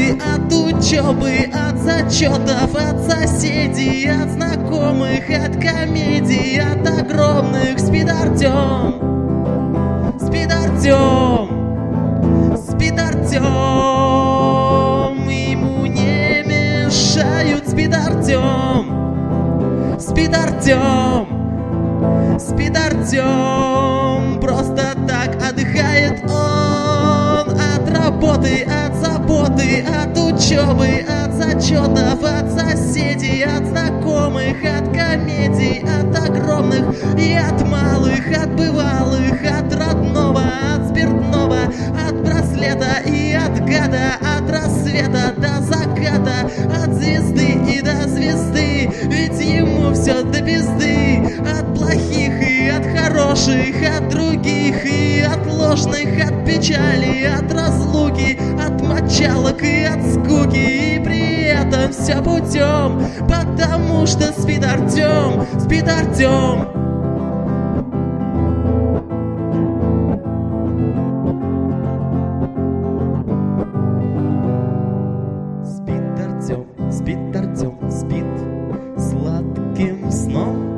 работы, от учебы, от зачетов, от соседей, от знакомых, от комедий, от огромных. Спит Артем, спит Артем, спит Артем, ему не мешают. Спит Артем, спит Артем, спит Артем, просто так отдыхает он от работы, от заботы, от учебы, от зачетов, от соседей, от знакомых, от комедий, от огромных и от малых, от бывалых, от родного, от спиртного, от браслета и от гада, от рассвета до заката, от звезды и до звезды, ведь ему все до пизды, от плохих и от хороших, от других и от ложных, от печали, от разлуки, от мочалок и от скуки, и при этом все путем, потому что спит Артем, спит Артем. Спит Артем, спит Артем, спит сладким сном.